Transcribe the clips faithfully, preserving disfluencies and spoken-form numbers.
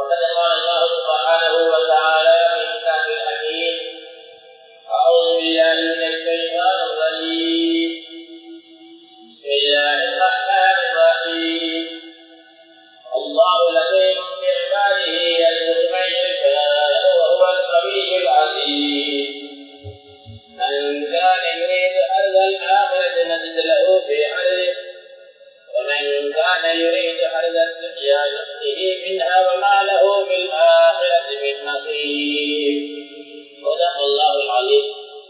وقد قال الله سبحانه وتعالى في كتابه الحكيم: أعوذ بالله من الشيطان الرجيم. بسم الله الرحمن الرحيم. الله لطيف بعباده يرزق من يشاء وهو القوي العزيز. من كان يريد أرض الآخرة نزد له في حرثه ومن كان يريد حرث الدنيا نؤته منها وما له في الآخرة من نصيب. صدق الله العظيم.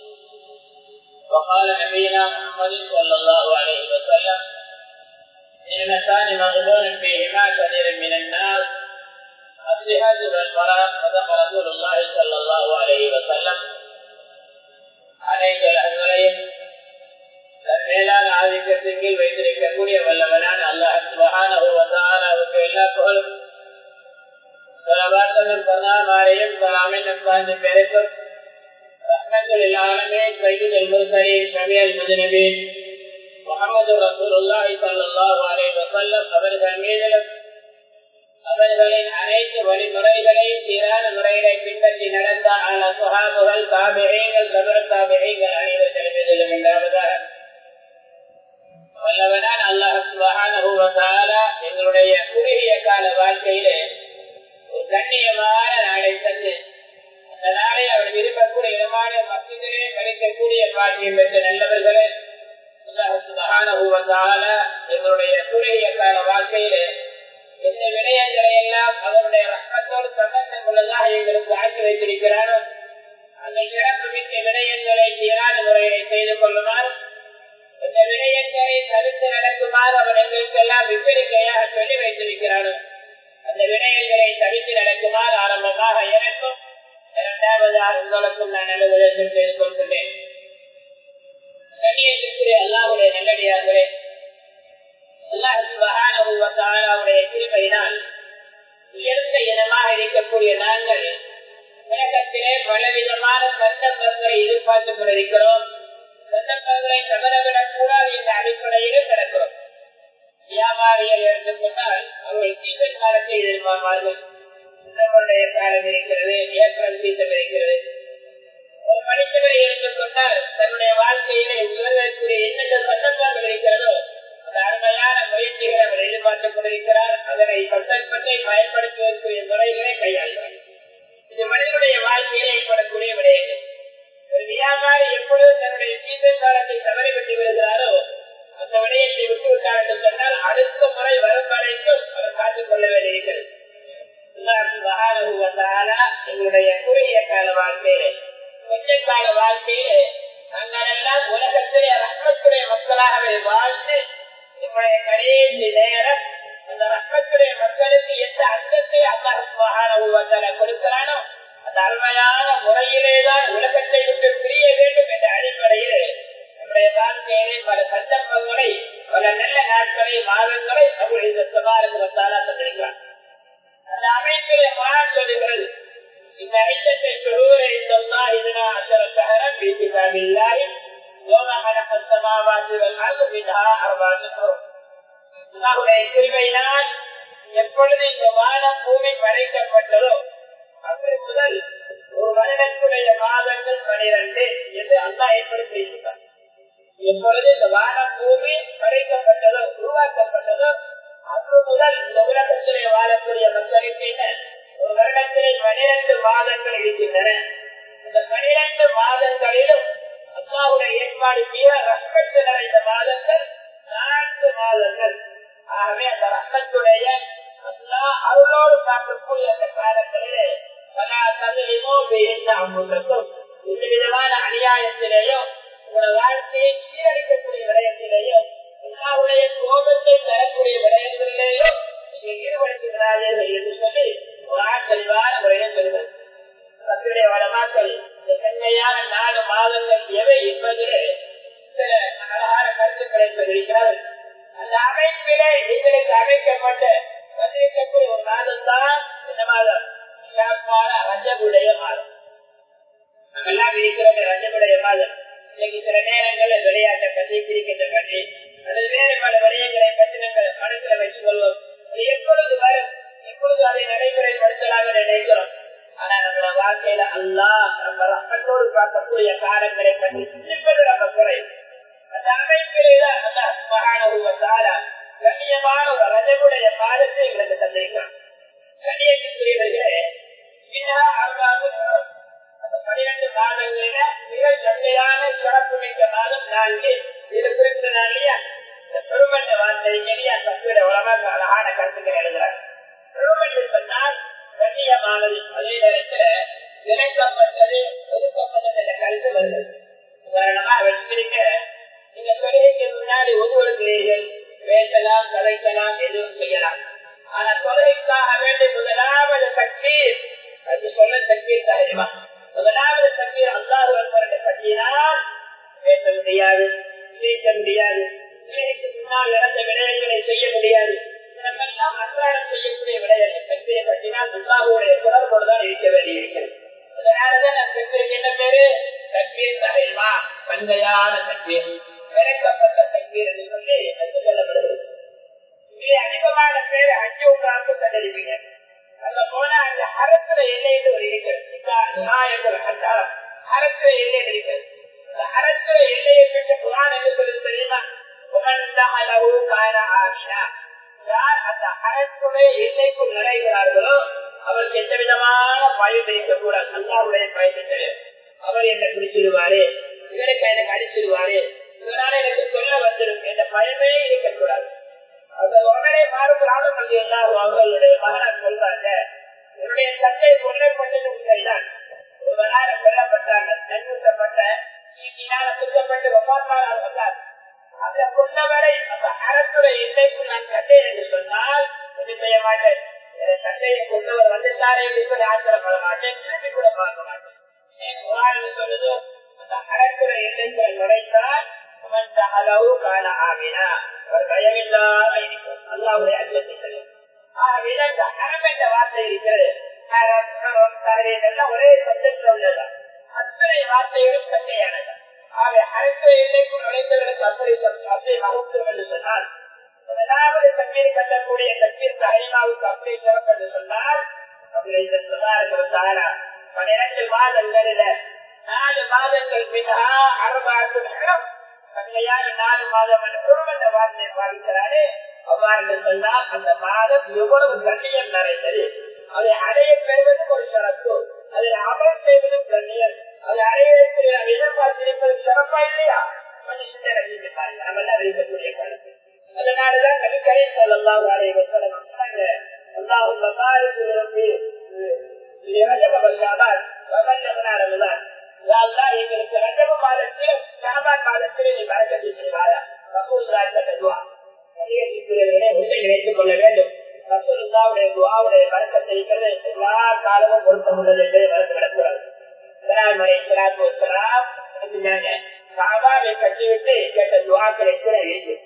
وقال نبينا محمد صلى الله عليه وسلم: نعمتان مغبون فيهما كثير من الناس الصحة والفراغ. صدق رسول الله صلى الله عليه وسلم. அனைத்து அலங்களையும் தன் மேலான ஆதிக்கத்தின் கீழ் வைத்திருக்கக்கூடிய வல்லவனான அல்லாஹ் சுப்ஹானஹு வ தஆலாவுக்கு எல்லா புகழும் ஸலவாத்தும் ஸலாமும் ஸலாமின் அஸ்ஸலாத்தின் பேருக்கும் ரஹ்மத்துல் லில் ஆலமீன் சய்யிதுல் முர்ஸலீன் ஷஃபீஉல் முஜ்னிபீன் முஹம்மது ரசூலுல்லாஹி ஸல்லல்லாஹு அலைஹி வஸல்லம் அவர்கள் மீதிலும் அவர்களின் அனைத்து வழிமுறைகளையும் சீரான முறைகளை பின்பற்றி நடந்த ஆன சுஹாபுகள், தாபிஈன்கள், தபு தாபிஈன்கள் அனைவர்கள் மீதிலும் உண்டாவதாக. வல்லவனான அல்லாஹ் சுப்ஹானஹு வ தஆலா எங்களுடைய குறுகிய கால வாழ்க்கையிலே ஒரு கண்ணியமான நாளை தந்து அந்த நாளை அவர் விரும்பக்கூடிய இடமான மஸ்ஜிதிலே கழிக்கக்கூடிய பாக்கியம் பெற்ற நல்லவர்களே, அல்லாஹ் சுப்ஹானஹு வ தஆலா எங்களுடைய குறுகிய கால வாழ்க்கையிலே இந்த விடயங்களை எல்லாம் அவருடைய ரஹ்மத்தோடு சம்பந்தம் உள்ளதாக எங்களுக்கு ஆக்கி வைத்திருக்கிறாரோ அந்த சிறப்பு மிக்க விடயங்களை சீரான முறையை செய்து கொள்ளுமாறு, இந்த விடயங்களை தடுத்து நடக்குமாறு அவர் எங்களுக்கு எல்லாம் விபரிக்கையாக சொல்லி வைத்திருக்கிறாரோ அந்த விடயங்களை தடுத்து நடக்குமாறு ஆரம்பமாக எனக்கும் இரண்டாவதாக உங்களுக்கும் நான் நல்ல செய்து கொள்கின்றேன். கண்ணியத்திற்குரிய அல்லாஹ்வுடைய நல்லடியார்களே, அல்லாஹ் சுப்ஹானஹு வ தஆலாவுடைய கிருபையினால் உயர்ந்த இனமாக இருக்கக்கூடிய நாங்கள் உலகத்திலே பலவிதமான சந்தர்ப்பங்களை எதிர்பார்த்துக் கொண்டிருக்கிறோம். சந்தர்ப்பங்களை தவறவிடக் கூடாது என்ற அடிப்படையிலும் நடக்கிறோம். வியாபாரிகள் எடுத்துக்கொண்டால் அவர்கள் சீசன் காலத்தை எதிர்பார்ப்பார்கள். நம்மளுடைய காலம் இருக்கிறது, ஏப்ரல் சீசன் இருக்கிறது. ஒரு படித்தவரை எடுத்துக்கொண்டால் தன்னுடைய வாழ்க்கையிலே உயர்வதற்குரிய என்னென்ன சந்தர்ப்பங்கள் இருக்கிறதோ அந்த அருமையான முயற்சிகளை அவர் எதிர்பார்த்துக் கொண்டிருக்கிறார். அதனை சந்தர்ப்பத்தை பயன்படுத்துவதற்குரிய முறைகளை கையாள்கிறார். இது மனிதனுடைய வாழ்க்கையில் ஏற்படக்கூடிய விடயங்கள். ஒரு வியாபாரி எப்பொழுது தன்னுடைய சீசன் காலத்தை தவறிவிட்டு விடுகிறாரோ அந்த விடயத்தை விட்டுவிட்டார் என்று சொன்னால் அடுத்த முறை வரும் வரைக்கும் அவர் காத்துக் கொள்ள வேண்டியிருக்கிறது. எங்களுடைய குறுகிய கால வாழ்க்கையிலே கொஞ்ச கால வாழ்க்கையிலே நாங்கள் எல்லாம் உலகத்திலே ரஹ்மத்துடைய மக்களாகவே வாழ்ந்து நம்முடைய கடைசி நேரம் அந்த ரஹ்மத்துடைய மக்களுக்கு எந்த அந்தத்தை அல்லாஹ் சுப்ஹானஹு வ தஆலா கொடுக்கிறானோ அந்த அருமையான முறையிலேதான் உலகத்தை விட்டு பிரிய வேண்டும் என்ற அடிப்படையிலே நம்முடைய வாழ்க்கையிலே பல சந்தர்ப்பங்களை, பல நல்ல நாட்களை, மாதங்களை நம்முடைய இந்த சுப்ஹானஹு வ தஆலா தந்திருக்கிறார். அந்த அமைப்பிலே குர்ஆன் சொல்லுகிறது: இந்த ஐயத்தை ஷுரூர் இன்தல்லாஹ் இத்னா அஷர ஷஹரன் ஃபீ கிதாபில்லாஹ் யௌம ஹலகஸ் ஸமாவாத்தி வல் அர்ض மின்ஹா அர்பஅத்து ஹுரும். அல்லாஹ்வுடைய கிருபையினால் எப்பொழுது இந்த வானம் பூமி படைக்கப்பட்டதோ அன்று முதல் ஒரு வருடத்துடைய மாதங்கள் பனிரெண்டு என்று அல்லாஹ் ஏற்படுத்தி இருக்கிறார். எப்பொழுது இந்த வானம் பூமி படைக்கப்பட்டதோ, உருவாக்கப்பட்டதோ அன்று முதல் இந்த உலகத்திலே வாழக்கூடிய மக்களுக்கு ஒரு வருடத்திலே பனிரெண்டு மாதங்கள் இருக்கின்றன. இந்த பனிரெண்டு மாதங்களிலும் அல்லாஹ்வுடைய ஏற்பாடு மிக ரஹ்மத்து நிறைந்த மாதங்கள் நான்கு மாதங்கள். ஆகவே அந்த ரஹ்மத்துடைய அல்லாஹ் அருளோடு காட்டக்கூடிய அந்த காலங்களிலே பல தகுதிமோ அமுதக்கும் எந்த விதமான அநியாயத்திலேயோ உங்களோட வாழ்க்கையை சீரழிக்கக்கூடிய விடயத்திலேயோ அல்லாஹ்வுடைய கோபத்தை தரக்கூடிய விடயங்களிலேயோ நீங்க ஈடுபடுத்துகிறார்கள் என்று சொல்லி ஒரு ஆச்சரியமான முறையில் சொல்கிறது. தன்னுடைய வளமாக்கள் இந்த கண்மையான நாலு மாதங்கள் எவை என்பதிலே சில அழகான கருத்துக்களை சொல்லியிருக்கிறார்கள். அந்த அமைப்பிலே எங்களுக்கு அமைக்கப்பட்ட வந்திருக்கக்கூடிய ஒரு மாதம் தான் இந்த மாதம் ரஜபுடைய மாதம். நாங்கெல்லாம் இருக்கிற ரஜபுடைய மாதம். இன்னைக்கு சில நேரங்களில் விளையாட்டை பற்றி, கிரிக்கெட்டை பற்றி அல்லது வேறு பல விடயங்களை பற்றி நாங்கள் மனசில் வைத்துக் கொள்வோம். அது எப்பொழுது வரும், எப்பொழுது இப்பொழுது அதை நடைமுறைப்படுத்தலாம் நினைக்கிறோம். ஆனா நம்மள வாழ்க்கையில அல்லாஹ் நம்ம ரஹ்மத்தோடு பார்க்கக்கூடிய காலங்களை பற்றி சிந்திப்பது நம்ம குறை. அந்த அமைப்பிலேதான் அல்லாஹ் சுப்ஹானஹு வ தஆலா கண்ணியமான ஒரு ரஜபுடைய மாதத்தை எங்களுக்கு தந்திருக்கிறான். கண்ணியத்துக்குரியவர்களே, அந்த பனிரெண்டு மாதங்களில மிக சந்தையான சிறப்பு மிக்க மாதம் நான்கு. இது குறிப்பிட்டான் இல்லையா, இந்த பெருமண்ட வார்த்தையா தத்துவ உலமாக அழகான கருத்துக்கள் எழுதுறாங்க. பெருமண்டு சொன்னால் கண்ணியமானது, அதே நேரத்தில் இணைக்கப்பட்டது, ஒதுக்கப்பட்டது என்ற கருத்து வருது. உதாரணமா வச்சிருக்க, நீங்க தொழுகைக்கு முன்னாடி ஒவ்வொருக்கிறீர்கள், பேசலாம், கலைக்கலாம், எதுவும் செய்யலாம். ஆனா தொழுகைக்காக வேண்டிய முதலாவது தக்பீர், அது சொல்ல தக்பீர் தாரிமா, முதலாவது தக்பீர் அல்லாஹு அக்பர் பற்றினால் பேச முடியாது, சிரிக்க முடியாது, சிலைக்கு முன்னால் நடந்த விடயங்களை செய்ய முடியாது. நம்மெல்லாம் அன்றாடம் செய்யக்கூடிய விடயங்கள் தக்பீரை பற்றினால் அல்லாஹுடைய தொடர்போடுதான் இருக்க வேண்டியிருக்கிறது. அதனாலதான் நான் தக்பீருக்கு என்ன பேரு? தக்பீர் தாரிமா, பந்தையான தக்பீர், விளக்கப்பட்ட தக்பீர் என்று சொல்லி சொல்லப்படுகிறது. இங்கே அதிகமான பேர் அஞ்சு உட்கார்ந்து கண்டறிவீங்க. அங்க போனா அந்த அரசுல எல்லைன்னு ஒரு இருக்கிறது, அரசுல எல்லை இருக்கிறது. அந்த அரசுல எல்லையை பெற்ற குரான் என்று சொல்லி தெரியுமா? யார் அந்த அரசுடைய எல்லைக்குள் நுழைகிறார்களோ அவருக்கு எந்த விதமான பயன் இருக்கக்கூடாது. அல்லாஹ்வுடைய பயன், அவர் என்ன குடிச்சிடுவாரு, இவருக்கு எனக்கு அடிச்சிடுவாரு, இதனால எனக்கு சொல்ல வந்திருக்கு என்ற பயமே இருக்கக்கூடாது. அது உடனே மாறுபடாமல் வந்து எல்லாரும் அவர்களுடைய மகனார் சொல்றாங்க, என்னுடைய தந்தை கொல்லப்பட்டது உண்மைதான், ஒரு மகனார கொல்லப்பட்டாங்க, நன்முத்தப்பட்ட சீட்டினால சுத்தப்பட்டு ஒப்பாத்தால் வந்தார். அந்த கொண்டவரை அந்த அரசுடைய எல்லைக்குள் நான் கண்டேன் என்று சொன்னால் என்ன செய்ய மாட்டேன், என் தந்தையை கொண்டவர் வந்துட்டாரே என்று சொல்லி ஆச்சரியப்பட மாட்டேன், திருப்பி கூட பார்க்க மாட்டேன். ஏன் குரான் சொல்லுது, அந்த அரசுடைய எல்லைக்குள் நுழைத்தால் அளவு காண ஆகினா அவர் பயமில்லாத இருக்கும். அல்லாஹ்வுடைய அச்சத்தை அறம் என்ற வார்த்தை இருக்கிறது, ஒரே சப்தத்தில் உள்ளதா, அத்தனை வார்த்தைகளும் சண்டையானது. ஆக அரசு எல்லைக்குள் நுழைந்தவர்களுக்கு அப்படி அப்படி மகத்துவம் என்று சொன்னால், முதலாவது தண்ணீர் கட்டக்கூடிய தண்ணீர் ஹரிமாவுக்கு அப்படி சிறப்பு என்று சொன்னால், பன்னிரண்டு மாதங்களில நாலு மாதங்கள் மிக அறுபாடு கண்மையான நாலு மாதம் என்ற வார்த்தையை பாதிக்கிறாரே. அவ்வாறு சொன்னால் அந்த மாதம் எவ்வளவு கண்ணியம் நிறைந்தது, அதை அடைய பெறுவது ஒரு சிறப்பு, அதில் அமல் செய்வதும் கண்ணியம், அதை அடையக்கூடிய எதிர்பார்த்திருப்பது சிறப்பா இல்லையா? மனுஷன் ரசித்து பாருங்க, நம்ம எல்லாம் அறிவிக்கக்கூடிய கருத்து. அதனாலதான் நபிக்கரை ஸல்லல்லாஹு அலைஹி வஸல்லம் சொன்னாங்க, அல்லாஹும்ம பாரிக் லி ரஜப வ ஷஅபான் வ பல்லக்னா ரமலான். யா அல்லாஹ், எங்களுக்கு ரஜப மாதத்திலும் ஷஅபான் மாதத்திலும் நீ பரக்கத்தை செய்வாயா? ரசூலுல்லாஹ்வுடைய துஆ அதிகரிக்கிறவர்களே உண்மை நினைத்துக் கொள்ள வேண்டும். ரசூலுல்லாஹ்வுடைய துஆவுடைய பரக்கத்தை இருக்கிறது எல்லா காலமும் பொருத்தம் உள்ளது என்பதை மறந்து விடக்கூடாது. இப்ராஹிம் அலைஹிஸ்ஸலாத்து வஸ்ஸலாம் காபாவை கட்டிவிட்டு கேட்ட துஆக்களை கூட இருக்கு.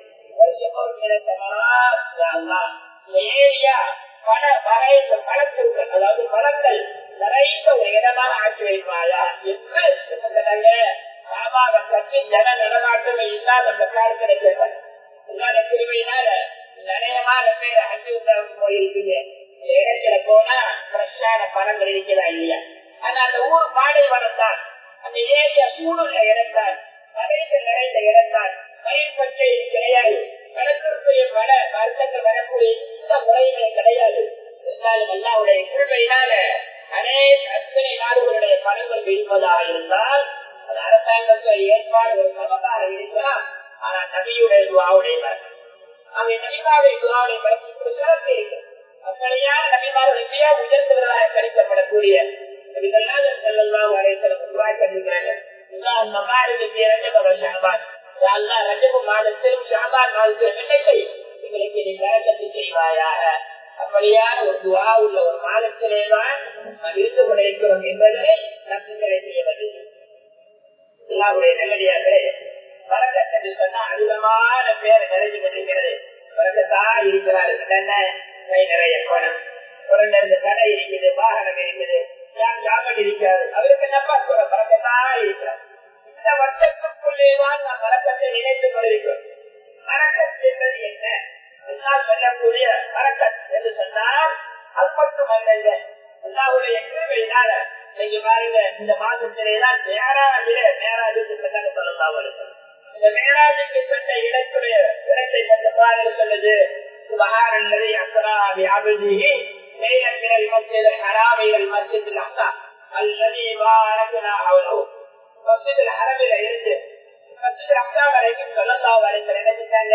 பல வகை பழத்திருக்கள், அதாவது பழங்கள் நிறைந்த ஒரு இடமாக ஆக்கி வைப்பாயா என்று சொன்னாங்க. காபாவை கட்டி ஜன நடமாட்டமே இல்லாத அந்த காலத்துல கேட்டாங்க. இல்லாத கிருமையினால அநேகமான பேர் அஞ்சு போயிருக்கீங்க. இந்த இடத்துல போனா ஃப்ரெஷ்ஷான பழங்கள் இருக்கிறதா இல்லையா? ஆனா அந்த ஊர் பாடை வனம் தான், அந்த ஏரியா சூடுள்ள இடம் தான், மலைகள் நிறைந்த இடம் தான், பயிர் பச்சை கிடையாது, கடற்கரைய வட வருத்தங்கள் வரக்கூடிய இந்த முறையுமே கிடையாது. இருந்தாலும் அல்லாஹ்வுடைய கிருபையினால அநேக அத்தனை நாடுகளுடைய பணங்கள் இருப்பதாக இருந்தால் அது அரசாங்கத்தில் ஏற்பாடு ஒரு சமதாக இருக்கலாம். ஆனா நபியுடைய துஆவுடைய பரக்கத், அவை நபிமாவுடைய துஆவுடைய பரக்கத்துக்கு சிறப்பு இருக்கு. அப்படியான நபிமார்கள் எப்படியா உயர்ந்தவர்களாக கணிக்கப்படக்கூடிய நபிகளாக ஸல்லல்லாஹு அலைஹி வஸல்லம் உருவாக்கியிருக்கிறாங்க. அல்லாஹும்ம பாரிக் லி ரஜப வ ஷஅபான், யா அல்லாஹ் ரஜப மாதத்திலும் ஷஅபான் மாதத்திலும் என்ன செய்யும், எங்களுக்கு நீ பரக்கத்து செய்வாயாக. அப்படியான ஒரு துஆ உள்ள ஒரு மாதத்திலேதான் நாம் இருந்து கொண்டிருக்கிறோம் என்பதை நாம் சிந்தனை செய்ய வேண்டும். அல்லாஹ்வுடைய நல்லடியார்களே, பரக்கத் என்று சொன்னா அதிகமான பேர் நிறைஞ்சு கொண்டிருக்கிறது. பரக்கத்தா இருக்கிறார் என்ன, கை நிறைய பணம், குறைந்த கடை இருக்குது, வாகனம் இருக்குது, ஜாமன் இருக்கிறார், அவருக்கு நம்ப சொல்ற பரக்கத்தா இருக்கிறார். இந்த வருஷத்துக்குள்ளேதான் நாம் பரக்கத்தை நினைத்துக் கொண்டிருக்கிறோம். பரக்கத் என்பது என்ன? சொல்லக்கூடிய பரக்கத் என்று சொன்னால் அது மட்டுமல்ல, அல்லாஹ்வுடைய கிருபையினால நீங்க பாருங்க, இந்த மாதத்திலேதான் மேராஜிலே மேராஜுக்கு சென்றாங்க ஸல்லல்லாஹு அலைஹி வஸல்லம். இந்த மேராஜுக்கு சென்ற இடத்துடைய இடத்தை பற்றி பாருங்க சொல்லுது, சுப்ஹானல்லதி அஸ்ரா பிஅப்திஹி லைலன் மினல் மஸ்ஜிதில் ஹராம் இலல் மஸ்ஜிதில் அக்ஸா அல்லதி பாரக்னா ஹவ்லஹு. மஸ்ஜிதுல் ஹரமில இருந்து மஸ்ஜிதுல் அக்ஸா வரைக்கும் ஸல்லல்லாஹு அலைஹி வஸல்லம் நினைச்சாங்க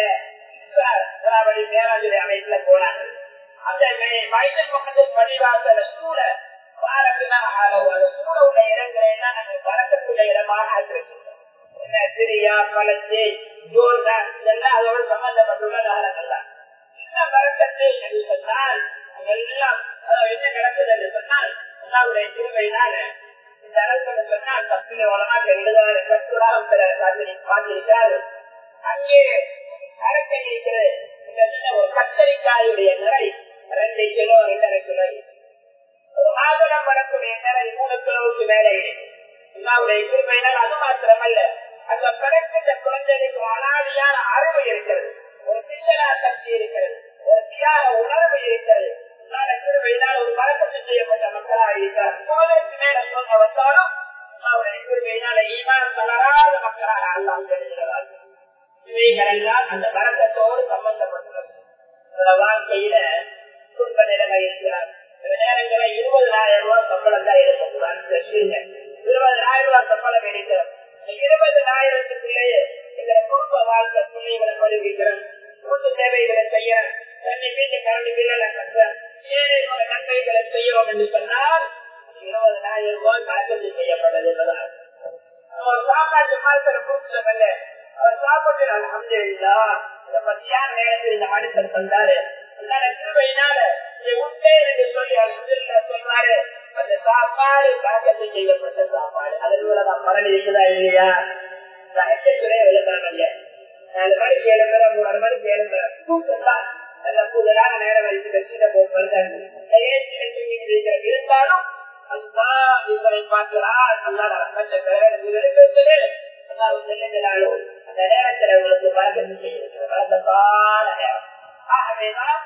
இஸ்ராபடி மேராஜுடைய அமைப்புல போனாங்க. அந்த பைத்துல் முகத்தஸ் பள்ளிவாசல சூழ பாரக்னா ஹவ்லஹு, அந்த சூழ உள்ள இடங்களை எல்லாம் நாங்கள் பரக்கத்துடைய இடமாக ஆக்கிருக்கோம். சிரியா, பலஸ்தீன், ஜோர்டான் இதெல்லாம் அதோடு சம்பந்தப்பட்டுள்ள நகரங்கள் தான். என்ன பரக்கத்தை என்று சொன்னால் எல்லாம் என்ன நடக்குது என்று சொன்னால் அல்லாஹ்வுடைய கிருபையினால இந்த அளவுக்கு சொன்னால் தப்பில உலமாக எழுதாத கட்டுடாக பார்த்திருக்காரு. அங்கே அரக்கை இருக்கிறது. ஒரு கத்தரிக்காயுடைய நிறை ரெண்டு கிலோ ரெண்டரை கிலோ, ஒரு மாதுளம் பழத்துடைய நிறை மூணு கிலோவுக்கு மேலே இருக்கு. அல்லாஹ்வுடைய கிருபையினால் அது மாத்திரமல்ல, அந்த பிறக்கின்ற குழந்தைகளுக்கு அனாதியான அறிவு இருக்கிறது, ஒரு சிந்தனா சக்தி இருக்கிறது, ஒரு தியாக உணர்வு இருக்கிறது. கிருபையினால் ஒரு பழக்கத்து செய்யப்பட்ட மக்களாக இருக்கிறார். சோதனைக்கு மேல சோதனை வந்தாலும் அவருடைய கிருபையினால ஈமான் தளராத மக்களாக அல்லாஹ் தெரிகிறார். இவைகளெல்லாம் அந்த பழக்கத்தோடு சம்பந்தப்பட்டுள்ளது. வாழ்க்கையில குடும்ப நிலைமை இருக்கிறார். சில நேரங்களில் இருபதாயிரம் ரூபாய் சம்பளம் தான் எடுக்கக்கூடாது. இருபதாயிரம் ரூபாய் சம்பளம் எடுக்கிறோம். இருபதாயிரத்துக்குள்ளேயே எங்களை குடும்ப வாழ்க்கை பிள்ளைகளை படிக்கிறோம், கூட்டு தேவைகளை செய்யறோம், தண்ணி வீட்டு கரண்டு பில்லை கட்டுறோம், ஏழை நன்மைகளை செய்யறோம் என்று சொன்னால் இருபதாயிரம் ரூபாய் பழக்கத்தை செய்யப்பட்டது என்பதால் ஒரு சாப்பாட்டு மாதத்துல கூப்பிட்டதில்லை. அவர் சாப்பிட்டு அல்ஹம்துலில்லாஹ் இந்த பத்தியான நேரத்தில் இந்த மனுஷன் சொன்னாரு, அதனால திருவையினால இதை உண்டே என்று சொல்லி அல்ஹம்துலில்லாஹ் சொன்னாரு. அந்த சாப்பாடு பழக்கத்தை செய்யப்பட்ட சாப்பாடு. அதற்கு பலன் இருக்குதா இல்லையா? சகத்துறை விளம்பரம் இல்ல, நாலு மணிக்கு எழும்புறோம், மூணு மணிக்கு எழும்புறோம், தூக்கத்தான் நல்ல கூடுதலான நேரம் வரைக்கும் கட்சியில போகிறது இருந்தாலும் அல்லா இவரை பார்க்கிறார். அல்லா ரஹ்மத்தை பெற எழுப்பது அல்லாஹ் அந்த நேரத்தில் உங்களுக்கு பழக்கத்தை செய்ய பழக்கத்தான நேரம். ஆகவேதான்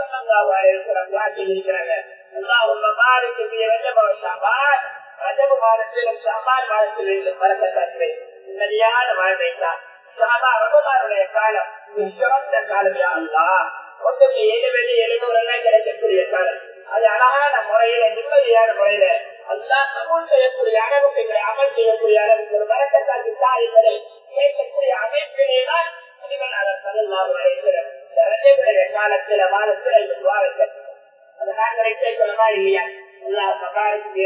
இருக்கிறாங்க ரஜபு மாதத்திலும் ஷாபான் மாதத்திலும் பழக்கத்தாற்றை நிம்மதியான வாழ்வைத்தான். ரமதானுடைய காலம் சிறந்த காலம் அல்லா ஒன்றுக்கு ஏழு வெள்ளி எழுநூறு எல்லாம் கிடைக்கக்கூடிய காலம். அது அழகான முறையில நிம்மதியான முறையில அல்லா கபூல் செய்யக்கூடிய அளவுக்கு எங்களை அமல் செய்யக்கூடிய அளவுக்கு ஒரு பழக்கத்தாக்கு சாய்களை கேட்கக்கூடிய அமைப்பிலேதான் காலத்தில மாதத்துல இந்த துவாரத்தை அது நாங்கள் கேட்கணுமா இல்லையா? எல்லா மகாருக்கு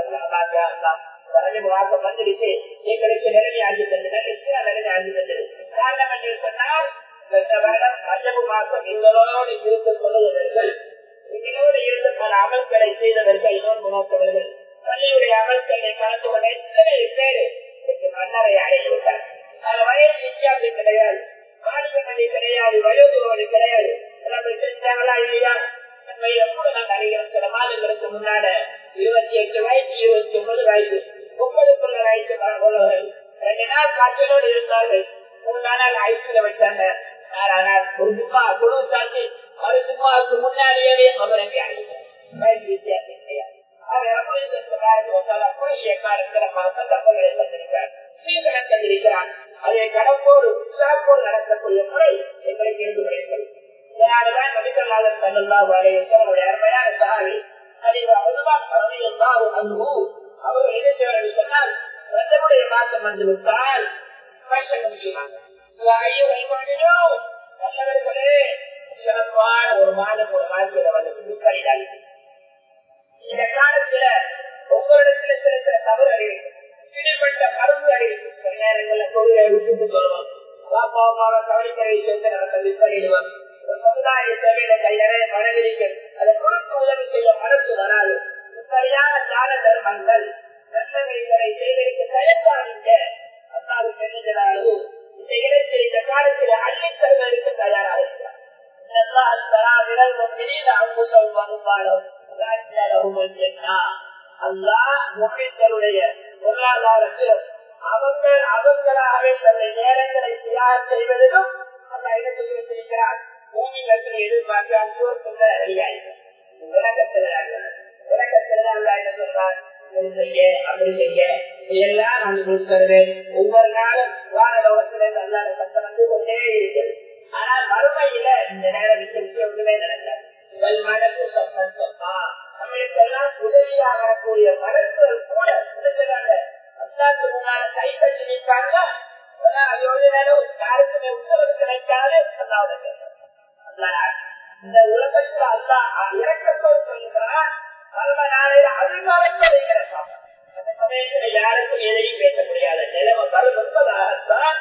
வார்த்தை வந்துடுச்சு, எங்களுக்கு நிலைமை ஆகி தந்தது, நிலைமை ஆகி தந்தது. காரணம் என்று சொன்னால் இந்த வருடம் ரஜபு மாசம் எங்களோடு இருந்து கொள்ளுவதர்கள், எங்களோடு இருந்து பல அமல்களை செய்தவர்கள், நோன்பு நோக்கவர்கள், பள்ளியுடைய அமல்களை கலந்து கொண்ட எத்தனை பேரு மன்னரை அடைந்து விட்டார். அது வயது வித்தியாசம் கிடையாது, வாலிப மணி கிடையாது, வயோதிபதி கிடையாது. எல்லாம் செஞ்சாங்களா இல்லையா? நன்மையை கூட நாங்கள் அறிகிறோம். சில மாதங்களுக்கு முன்னால இருபத்தி எட்டு வயசு, இருபத்தி ஒன்பது வயசு, முப்பதுக்குள்ள வயசு உள்ளவர்கள் ரெண்டு நாள் காய்ச்சலோடு இருந்தார்கள். மூணு நாள் ஐசியில வச்சாங்க. ஆனால் ஒரு சும்மா குழு தாண்டி ஒரு சும்மாவுக்கு முன்னாடியே அவருக்கு அழைத்தார். வயசு வித்தியாசம் கிடையாது. குறுகிய காலத்தில் சந்தர்ப்பங்களை தந்திருக்கிறார், சீக்கிரம் தந்திருக்கிறார். அதை கடப்போடு உற்சாகோடு நடத்தக்கூடிய முறை எங்களுக்கு இருந்து கிடைக்கிறது. இதனால்தான் நபிகள்நாதர் ஸல்லல்லாஹு அலைஹி வஸல்லம் அருமையான சஹாபி அவர் என்ன செய்வார் சொன்னால், ரஜபுடைய மாசம் வந்து விட்டால் நல்லவர்களே சிறப்பான ஒரு மாதம் ஒரு வாழ்க்கையில வந்து இந்த காலத்துல ஒவ்வொருடத்துல சில சில தவறுகள் இருக்கு, பிடிப்பட்ட மருந்துகள் இருக்கு. சில நேரங்களில் தொழிலை விட்டு சொல்லுவாங்க, பாப்பாவுமான கவனிக்கரை சேர்ந்து நடத்த விற்பனையிடுவாங்க. ஒரு சமுதாய சேவையில கையறைய பணவிரிக்க அதை கொடுத்து உதவி செய்ய மனசு வராது. இப்படியான தான தர்மங்கள் நல்லவைகளை செய்வதற்கு தயக்காதீங்க. அல்லாஹ் தெரிஞ்சாலும் இந்த இடத்தில் இந்த காலத்தில் அள்ளி தருவதற்கு தயாராக இருக்கிறார். பொருளாதாரத்தில் அவங்க அவங்களாகவே தன்னுடைய நேரங்களை தியாகம் செய்வதிலும் அல்ல என்ன சொல்லி வச்சிருக்கிறார். பூமியில் எதிர்பார்க்கிறார் உலகத்தில் உலகத்தில் என்ன சொல்றான், செய்ய அப்படி செய்ய இதெல்லாம் நான் கொடுக்கிறேன். ஒவ்வொரு நாளும் வானலோகத்திலிருந்து அல்லாத சத்தம் வந்து கொண்டே இருக்கிறது. ஆனால் மறுமையில இந்த நேரம் விஷயம் ஒன்றுமே நடக்காது. மனசு சொப்பம் சொப்பா நம்மளுக்கு எல்லாம் உதவியா வரக்கூடிய மருத்துவர் கூட இருக்கிறாங்க. அல்லாத்துக்கு முன்னால கை கட்டி நிற்பாங்க. யாருக்குமே உத்தரவு கிடைக்காது. அல்லாவோட கேட்க இந்த உலகத்தில் அல்லா இறக்கத்தோடு சொல்லுகிறான். மர்ம நாளையில அதிகாரத்தை கிடைப்பாங்க. அந்த சமயத்தில் யாருக்கும் எதையும் பேச முடியாத நிலைமை வரும் என்பதாகத்தான்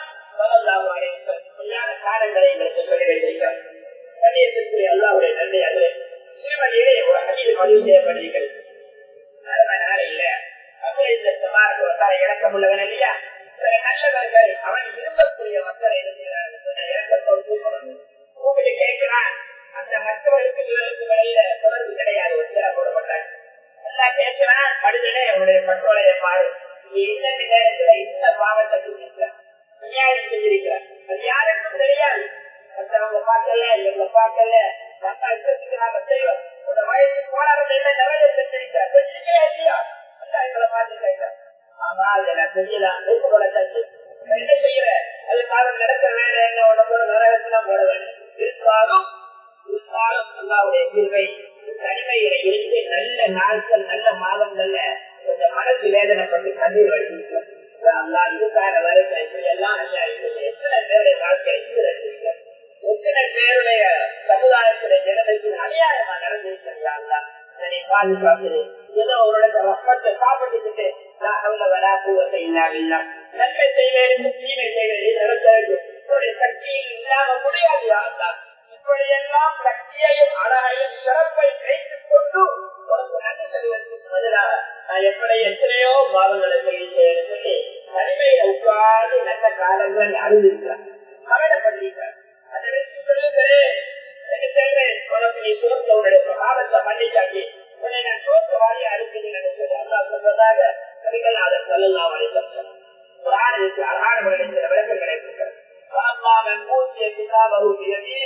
பொய்யான காரணங்களை எங்களுக்கு சொல்லி வைத்திருக்கிறார். கண்ணியத்திற்குரிய அல்லாவுடைய நன்மையாக சிறுமணியிலே ஒரு அணியில் பதிவு செய்யப்படுகிறது. மர்ம நாளையில அப்படி இந்த சமாரத்தை இறக்கம் உள்ளவன் இல்லையா, சில நல்லவர்கள் அவன் விரும்பக்கூடிய மக்களை எழுதுகிறார்கள். இறக்கத்தோடு கூப்பிடணும். கூப்பிட்டு கேட்கிறான். அந்த மற்றவர்களுக்கு இவருக்கு இடையில தொடர்பு கிடையாது. ஒத்திரா போடப்பட்டாங்க. நல்லா கேட்கிறான். மனிதனே உன்னுடைய பட்டோலையை பாரு. நீ இன்னொரு நேரத்துல இந்த பாவத்தை கூட்டிருக்கிறார், நியாயம் செஞ்சிருக்கிறார். அது யாருக்கும் தெரியாது. மற்றவங்க பார்க்கல, இவங்க பார்க்கல. நம்ம இஷ்டத்துக்கு நாம செய்வோம். உங்க வயசுக்கு போனாலும் என்ன நிறைய செஞ்சிருக்கிறார். செஞ்சிருக்கே இல்லையா? அல்ல எங்களை பார்த்து கேட்கிறார். ஆமா அதை நான் செய்யலாம். கூட தச்சு என்ன செய்யற அது காலம் நடக்கிற வேலை என்ன உன்ன போல நரகத்தான் போட வேண்டும். இருந்தாலும் இருந்தாலும் அல்லாவுடைய தீர்வை தனிமையில இருந்து நல்ல நாட்கள் நல்ல மாதங்கள்ல கொஞ்சம் மனசு வேதனைப்பட்டு கண்ணீர் வடிச்சிருக்கிறோம். அல்லா இதுக்கான வருஷம் இப்படி எல்லாம் நல்லா இருக்குது. எத்தனை பேருடைய வாழ்க்கையை சீரழிச்சிருக்க, எத்தனை பேருடைய சமுதாயத்துடைய நிலைமைக்கு அநியாயமா நடந்திருக்கிறா. அல்லா நீ பாதுகாக்குது. ஏதோ ஒரு ரத்தத்தை சாப்பிட்டுக்கிட்டு வரா பூவத்தை இல்லாம நன்மை செய்வேன் தீமை செய்வேன் நடக்கிறது சக்தியில் இல்லாம முடியாது. அல்லா இப்படியெல்லாம் சக்தியையும் அழகையும் சிறப்பை வைத்துக் கொண்டு ஒரு நன்றி செல்வதற்கு பதிலாக நான் எப்படி எத்தனையோ பாவங்களை செய்கிறேன் சொல்லி தனிமையில உட்கார்ந்து நல்ல காலங்கள் அறிந்திருக்கிறார், கவலைப்பட்டிருக்கிறார். அதை வச்சு சொல்லுகிறேன் செல்வேன் உனக்கு நீ சுரத்த உன்னுடைய பிரகாரத்தை பண்ணிக்காட்டி உன்னை நான் சோத்த வாரியா அனுப்பினேன் சொல்லி அல்லா சொல்வதாக கவிகள் அதை சொல்லலாம். வழிபட்சம் ஒரு ஆண் இருக்கு. அழகான முறையில் சில விளக்கங்களை இருக்கிறது. மூச்சிய பிதாவருடைய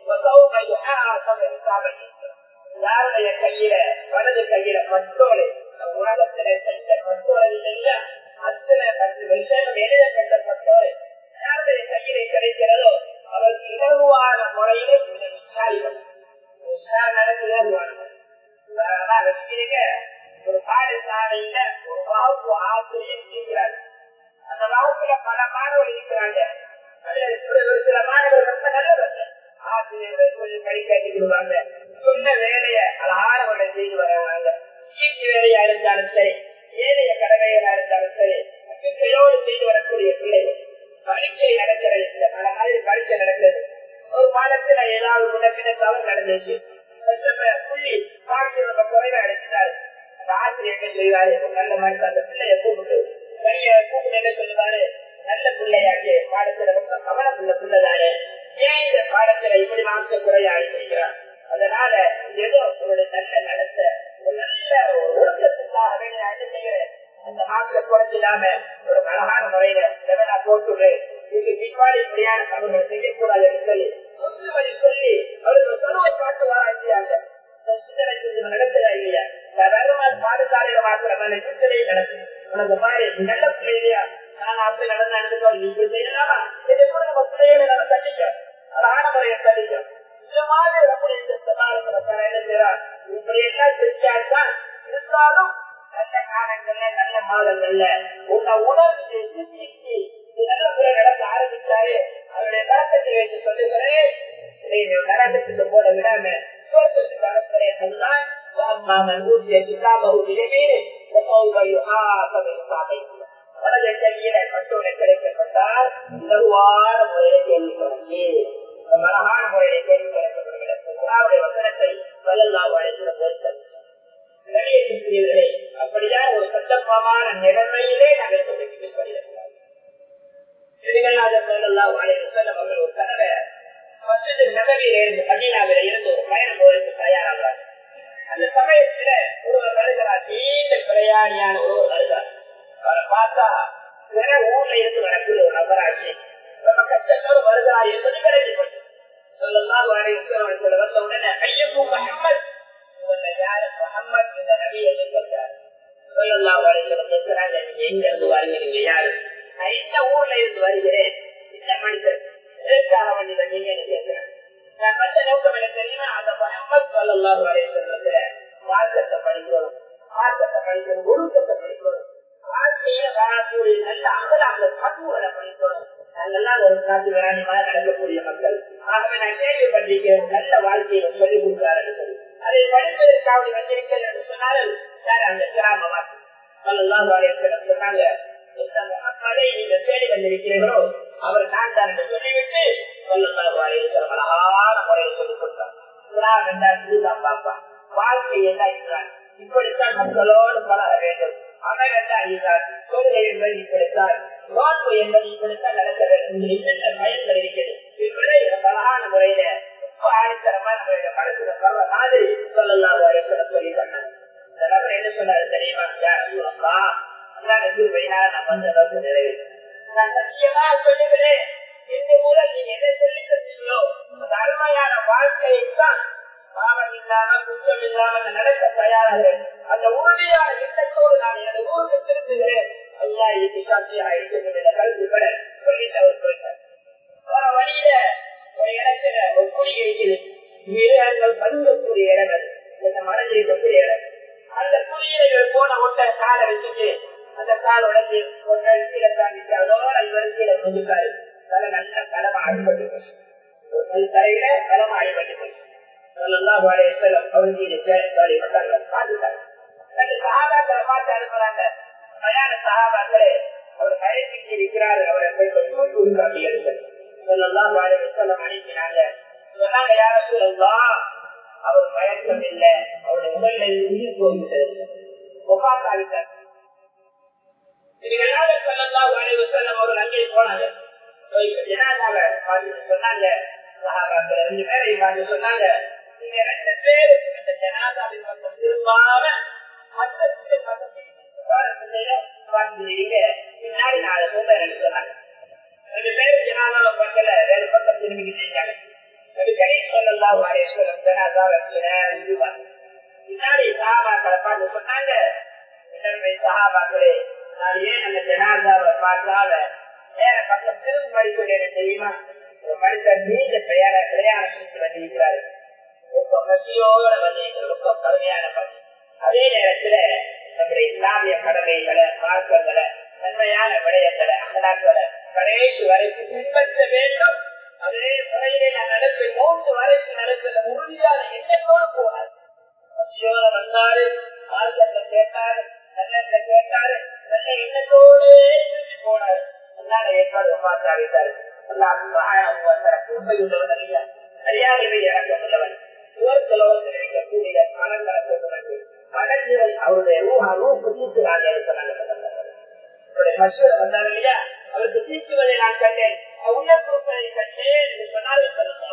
யாருடைய கையில வலது கையில பட்டோலை உலகத்தில செஞ்ச பட்டோலை இல்ல அத்தனை பத்து விஷயம் எழுதப்பட்ட பட்டோலை யாருடைய கையில கிடைக்கிறதோ அவருக்கு இலகுவான முறையில விசாரிக்கும். நடந்து இலகுவான வச்சுக்கிறீங்க. ஒரு பாடசாலையில ஒரு வகுப்பு ஆசிரியர் இருக்கிறார். அந்த வகுப்புல பல மாணவர்கள் இருக்கிறாங்க. சில மாணவர்கள் ரொம்ப நல்லவங்க. ஆசிரியர்கள் கொஞ்சம் படிக்காட்டிடுவாங்க. சொன்ன வேலையை அழகான செய்து வருவாங்க. வீட்டு வேலையா இருந்தாலும் சரி, ஏழைய கடமைகளா இருந்தாலும் சரி, யோடு செய்து வரக்கூடிய பிள்ளைகள். பரீட்சை நடக்கிறது. பல மாதிரி பரீட்சை நடக்கிறது. ஒரு பாடத்துல ஏதாவது முன்னப்பின தவறு நடந்துச்சு. புள்ளி பாட்டு நம்ம குறைவா அடைச்சிட்டாரு. அந்த ஆசிரியர் என்ன செய்வாரு, நல்ல மாதிரி அந்த பிள்ளைய கூப்பிட்டு பெரிய கூப்பிட்டு என்ன சொல்லுவாரு, நல்ல பிள்ளையாச்சு பாடத்துல ரொம்ப கவனமுள்ள பிள்ளைதானே, ஏன் இந்த பாடத்துல இப்படி மாற்ற குறையா அழைச்சிருக்கிறார். அதனால ஏதோ ஒரு நல்ல நடத்த ஒரு நல்ல ஒழுக்கத்துக்காக வேண்டிய என்ன செய்கிறேன், அந்த மாற்ற குறைச்சிடாம ஒரு அழகான முறையில எவனா போட்டு இதுக்கு பின்வாடி இப்படியான சமூகங்களை செய்யக்கூடாது என்று சொல்லி முற்றுமதி சொல்லி அவருக்கு சொல்லுவை காட்டுவாரா இல்லையாங்க. சிந்தனை செஞ்சு நடத்துதா இல்லையா? பாடசாலையில மாத்திரமான சிந்தனை நடக்குது. உனக்கு பாரு நல்ல பிள்ளை இல்லையா, நான் அப்படி நடந்து நடந்துக்கோம், நீ இப்படி செய்யலாமா, இதை கூட நம்ம பிள்ளைகளை நம்ம தண்டிக்க அழகான முறையை தண்டிக்க இந்த மாதிரி அப்படி இந்த சமாளத்துல என்ன செய்யறார். இப்படி எல்லாம் தெரிஞ்சால்தான் இருந்தாலும் நல்ல காலங்கள்ல நல்ல மாதங்கள்ல உன்னை உணர்ந்து சிந்திச்சு நல்ல முறை நடத்த ஆரம்பிச்சாரு. அவருடைய நரக்கத்தை வைத்து சொல்லுகிறேன், நரக்கத்துக்கு போட விடாம சோற்றத்துக்கு அனுப்புறேன் சொன்னால் மாமன் ஊசிய கிட்டாபகுதியிலே வலதை கையில கட்டோலை கிடைக்கப்பட்டால் இலகுவான முறையை கேள்விப்படுத்தி அழகான முறையை கேள்வி கிடைக்கப்படுகிறது. வசனத்தை சொல்லலாம் வயசுல பொருத்தம் அப்படிதான் ஒரு சந்தர்ப்பமான நிலைமையிலே நாங்கள் சொல்லியிருக்கிறோம். அவர்கள் ஒரு கனவை மற்றது நகரில இருந்து மதீனாவில இருந்து ஒரு பயணம் போவதற்கு தயாராகிறார். அந்த சமயத்துல ஒருவர் வருகிறார், நீண்ட பிரயாணியான ஒருவர் வருகிறார். அவரை பார்த்தா வேற ஊர்ல இருந்து வரக்கூடிய ஒரு நபராட்சி ரொம்ப கஷ்டத்தோடு வருகிறார் என்பது கிடைக்கப்பட்டு சொல்லலாம். வந்த உடனே ஐயப்பூ முகமது உங்களை யாரு முகம்மது இந்த நபி என்று கேட்டார். ஸல்லல்லாஹு அலைஹி வஸல்லம் கேட்கிறாங்க, நீங்க எங்க இருந்து வருகிறீங்க? யாரு? நான் இந்த ஊர்ல இருந்து வருகிறேன். இந்த மனிதர் எதற்காக வேண்டிய நீங்க கேட்கிறேன். நான் வந்த நோக்கம் என்ன தெரியுமா? அந்த முகம்மது ஸல்லல்லாஹு அலைஹி வஸல்லத்துல மார்க்கத்தை படிக்கணும், மார்க்கத்தை படிக்கணும், ஒழுக்கத்தை படிக்கணும், வாழ்க்கையில வாழக்கூடிய நல்ல அகலாக பண்புகளை படிக்கணும். நாங்கெல்லாம் ஒரு காட்டு விராணிமாக நடக்கக்கூடிய மக்கள். ஆகவே நான் கேள்விப்பட்டிருக்கிறேன், நல்ல வாழ்க்கையை சொல்லிக் கொடுக்கிறார் சொல்லி அதை படிப்பதற்காக வந்திருக்கிறேன் என்று சொன்னார்கள். சார் அந்த கிராமவாசி ஸல்லல்லாஹு அலைஹி வஸல்லம் சொன்னாங்க, இந்த முகம்மதை நீங்க தேடி வந்திருக்கிறீர்களோ அவர் நான் தான் என்று சொல்லிவிட்டு ஸல்லல்லாஹு அலைஹி வஸல்லம் அழகான முறையில் சொல்லிக் கொடுத்தார். குர்ஆன் என்றால் இதுதான் பாப்பா, வாழ்க்கை என்ன இருக்கிறார், இப்படித்தான் மக்களோடு பழக வேண்டும். அமல் என்றால் இதுதான், தொழுகை என்பது இப்படித்தான், நோன்பு என்பது இப்படித்தான் நடக்க வேண்டும். என்னென்ன பயன்கள் இருக்கிறது இப்படி அழகான முறையில ஆணித்தரமான முறையில மனசுல சொல்ற மாதிரி ஸல்லல்லாஹு அலைஹி வஸல்லம் சொல்லி சொன்னாங்க. இந்த நபர் என்ன சொன்னாரு தெரியுமா? யார் ரசூலல்லா, அல்லாஹ் நபியாக நான் வந்த நோக்கம் நிறைவேற்று. நான் சத்தியமா சொல்லுகிறேன், இந்த மூலம் நீங்க என்ன சொல்லி தந்தீங்களோ அந்த அருமையான வாழ்க்கையைத்தான் பாவம் இல்லாம குற்றம் இல்லாம நடக்க தயாராக அந்த உறுதியான எண்ணத்தோடு நான் எனது ஊருக்கு திரும்புகிறேன். அல்லாஹ் இதுக்கு சாட்சியாக இருக்கிறது என்ற கருத்து பெற சொல்லிட்டு அவர் சொல்லிட்டார். ஒரு வழியில ஒரு இடத்துல ஒரு குழி இருக்குது, மிருகங்கள் பதுங்கக்கூடிய இடம், அது கொஞ்சம் மறைஞ்சிருக்கக்கூடிய இடம். அந்த குழியில போன ஒட்ட காலை வச்சுட்டு அந்த கால் உடஞ்சி ஒன்றை கீழே தாண்டிட்டு அதோட இவர் கீழே கொண்டுட்டாரு. தலை நல்ல களமா அடிபட்டு போச்சு, ஒரு தலையில களமா அடிபட்டு போச்சு. ஸல்லல்லாஹு அலைஹி வஸல்லம் அவர்களுடைய பார்த்துட்டாங்க. ரெண்டு சஹாபாக்களை பார்த்து அனுப்புறாங்க. மயான சஹாபாக்களே, அவர் மயக்கிட்டு இருக்கிறாரு, அவரை போய் தூக்கி உருவாக்கி எடுத்து ஸல்லல்லாஹு அலைஹி வஸல்லம் அனுப்பினாங்க. சொன்னாங்க, யா ரசூலல்லாஹ், அவர் மயக்கம் இல்லை, அவருடைய உடல்ல உயிர் போய்விட்டது, ஒஃபாத்தாகிட்டார். இதனால ஸல்லல்லாஹு அலைஹி வஸல்லம் அவர்கள் அங்கே போனாங்க. ஜனாஸாவை பார்த்துட்டு சொன்னாங்க, சஹாபாக்கள் ரெண்டு பேரையும் பார்த்து சொன்னாங்க, நீங்க ரெண்டு பேரு அந்த ஜனாஸாவின் பக்கம் திரும்பாம மற்ற பக்கம் பின்னாடி நாலு சொல்றேன் சொன்னாங்க. ரெண்டு பேரும் ஜனாஸாவை பக்கல வேறு பக்கம் திரும்பிக்கிட்டு இருக்காங்க. அடிக்கடி ஸல்லல்லாஹு அலைஹி வஸல்லம் ஜனாஸாவை பின்னாடி சஹாபாக்களை பார்த்து சொன்னாங்க, சஹாபாக்களே, நான் ஏன் அந்த ஜனாஸாவை பார்த்தால வேற பக்கம் திரும்ப படிக்க தெரியுமா? ஒரு மனிதர் நீண்ட பெயர பிரயாணம் செஞ்சு வந்திருக்கிறாரு, ரொம்ப பசியோட வந்திருக்கிறார், ரொம்ப கடுமையான பசி. அதே நேரத்துல நம்முடைய இஸ்லாமிய கடமைகளை, மார்க்கங்களை, நன்மையான விடயங்களை, அகலாக்களை கடைசி வரைக்கும் பின்பற்ற வேண்டும். அதே முறையிலே நான் நடப்பேன், மூன்று வரைக்கும் நடக்கிற உறுதியான எண்ணத்தோடு போனார். பசியோட வந்தாரு, மார்க்கத்தை கேட்டாரு, நல்லத்தை கேட்டாரு, நல்ல எண்ணத்தோடு போனாரு. அல்லாத ஏற்பாடு பார்த்தாவிட்டாரு. அறியாதவை இறக்கம் உள்ளவன், சுவர்த்தலோகத்தில் இருக்கக்கூடிய மனங்கலத்துக்கு மனநிலை அவருடைய ரூஹாவும் தீர்த்துறாங்க வந்தார் இல்லையா? அவருக்கு தீர்த்துவதை நான் கண்டேன், உயர்வுகளை கண்டேன் என்று சொன்னாலும்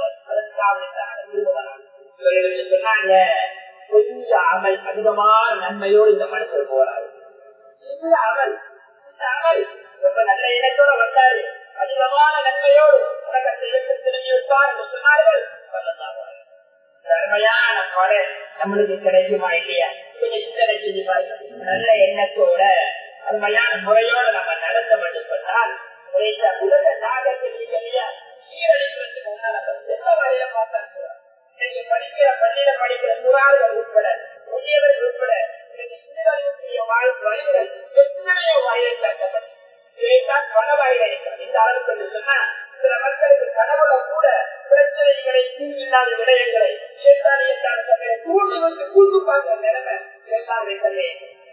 சொன்னாங்க. கொஞ்சம் அமல், அதிகமான நன்மையோடு இந்த மனுஷர் போறாரு. இந்த அமல் இந்த அமல் ரொம்ப நல்ல இனத்தோட வந்தாரு, அதிகமான நன்மையோடு உலகத்தை எடுத்து திரும்பி விட்டார் என்று சொன்னார்கள். தர்மையான கொலை நம்மளுக்கு கிடைக்குமா இல்லையா? சிந்தனை செஞ்சு பாருங்க. நல்ல எண்ணத்தோட அருமையான முறையோட நம்ம நடத்த வேண்டும் சொன்னால் உலக நாகத்தில் இல்லையா சீரழிக்கிறதுக்கு முன்னால எந்த வரையில பார்த்தா சொல்றாங்க. இன்னைக்கு படிக்கிற பள்ளியில படிக்கிற சுறார்கள் உட்பட, முதியவர்கள் உட்பட இன்னைக்கு சீரழிவுக்குரிய வாழ்க்கை வழிகள் எத்தனையோ வாயிலை சேர்க்கப்படும். இதைத்தான் பல வாயில இருக்கிறது. இந்த அளவுக்கு என்று சொன்னா சில மக்களுக்கு கனவுல கூட பிரச்சனைகளை, தீவில்லாத விடயங்களை, சேத்தானியத்தான சமையலை தூண்டி வந்து கூட்டு பார்க்கிற நிலைமை சேத்தானுடைய தன்மை.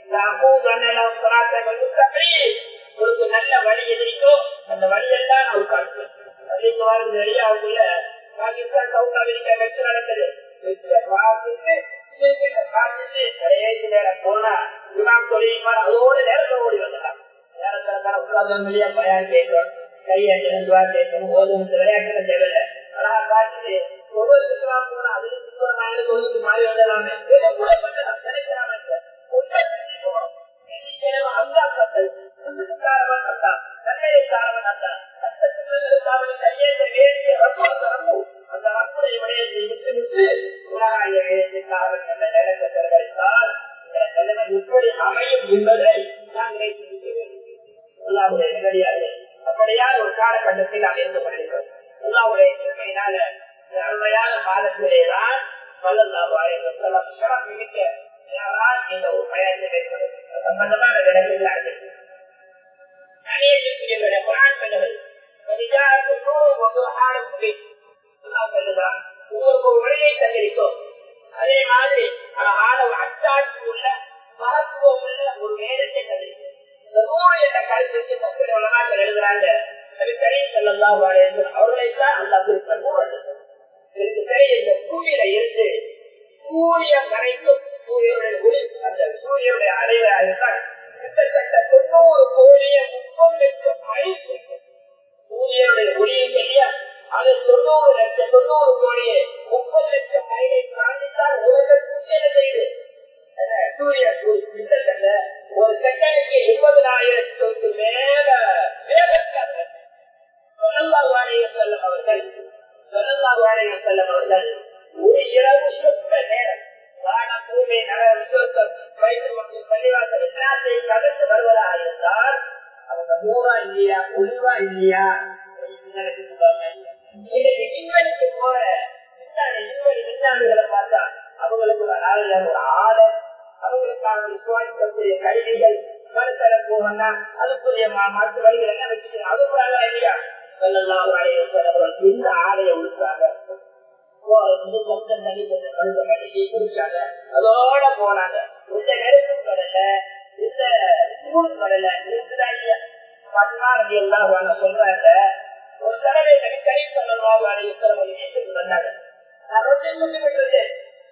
உங்களுக்கு நல்ல வழி எதிரிக்கோ அந்த வழியெல்லாம் அவர் காட்டு. அதுக்கு வாழ்ந்து வெளியே அவங்கள பாகிஸ்தான், சவுத் அமெரிக்கா வச்சு நடக்குது. வச்ச பார்த்துட்டு பார்த்துட்டு கடைசி நேரம் போனா குலாம் தொழில் அதோட நேரத்தை ஓடி வந்துடலாம். நேரத்தில் உட்கார்ந்து வெளியே பயம் கேட்கும், கையெழுந்துவா கேட்கும், ஓதும் விளையாட்டு தேவையில்லை. ஆனா பார்த்துட்டு ஒவ்வொருத்துக்கெல்லாம் போனா அதுக்கு நாலு தொழுக்கு மாறி வந்துடலாமே கூட பண்ணலாம் நினைக்கிறாங்க. அந்த மக்களுடைய விடயத்தை விட்டு விட்டு உலகாய விடயத்திற்காக அந்த நேரத்தை செலவழித்தால் இந்த நிலைமை எப்படி அமையும் என்பதை நான் நினைத்து அல்லாஹ்வுடைய நேரடியாக அப்படியான ஒரு காலகட்டத்தில் நாம் இருக்கப்படுகிறோம். அல்லாஹ்வுடைய கிருபையினால அருமையான மாதத்திலேதான் ஸல்லல்லாஹு அலைஹி வஸல்லம் சிறப்பு மிக்க இந்த ஒரு பயணத்தை மேற்கொள்ளும் சம்பந்தமான விடயங்கள் அறிவித்து அநேகத்தினுடைய குர்ஆன் சொல்லுகிறது வலிஜாக்கும் நூறு வதுஹானும் முபீன். அல்லாஹ் சொல்லுகிறான் உங்களுக்கு ஒரு ஒளியை தந்திருக்கும். அதே மாதிரி அழகான ஒரு அச்சாட்சி உள்ள மகத்துவம் உள்ள ஒரு வேதத்தை தந்திருக்கும். இந்த நூறு என்ற கருத்துக்கு தத்துவ உலகத்தில் எழுதுறாங்க. அது கரீம் ஸல்லல்லாஹு அலைஹி வஸல்லம் அவர்களைத்தான் அல்லாஹ் குறித்த நூறு இதுக்கு பெரிய இந்த பூமியில இருந்து சூரியன் வரைக்கும் சூரியனுடைய ஒளி அந்த சூரியனுடைய அடையாளத்தான் கிட்டத்தட்ட தொண்ணூறு கோடிய முப்பது லட்சம் மைல் சூரியனுடைய ஒளியை செய்ய அது தொண்ணூறு லட்சம் தொண்ணூறு கோடிய முப்பது லட்சம் மைலை தாண்டித்தான் உலகத்துக்கு என்ன செய்யுது. சூரிய கிட்டத்தட்ட ஒரு செகண்டுக்கு எண்பதாயிரத்துக்கு மேல வேகத்தில் ஸல்லல்லாஹு அலைஹி வஸல்லம் அவர்கள் ஸல்லல்லாஹு அலைஹி வஸல்லம் அவர்கள் ஒரு இரவு சொற்ப நேரம் வானம் பூமி நகர விசுவத்தம் வயிற்று மக்கள் பள்ளிவாசல் எல்லாத்தை கடந்து வருவதாக இருந்தால் அவங்க மூவா இல்லையா ஒளிவா இல்லையா இன்னைக்கு விண்வெளிக்கு போற விஞ்ஞானி விண்வெளி விஞ்ஞானிகளை பார்த்தா அவங்களுக்கு ஒரு ஆளுநர் ஒரு ஆடை அவங்களுக்கான ஒரு சுவாசிக்கக்கூடிய கருவிகள் மருத்துவம் போகணும்னா அதுக்குரிய மாற்று வழிகள் எல்லாம் வச்சு அது கூட இல்லையா ஸல்லல்லாஹு அலைஹி வஸல்லம் இந்த ஆடையை உடுத்தாங்க அதோட போனாங்க. இந்த நெருப்பும் கடல இந்த சூழ் கடல இருக்குதான் இல்லையா பதினாறு எல்லாம் வாங்க சொல்றாங்க. ஒரு தடவை நடிக்கடி ஸல்லல்லாஹு அலைஹி வஸல்லம் வீட்டுக்கு வந்தாங்க. நான் ரொட்டி போட்டு விட்டுருந்தேன்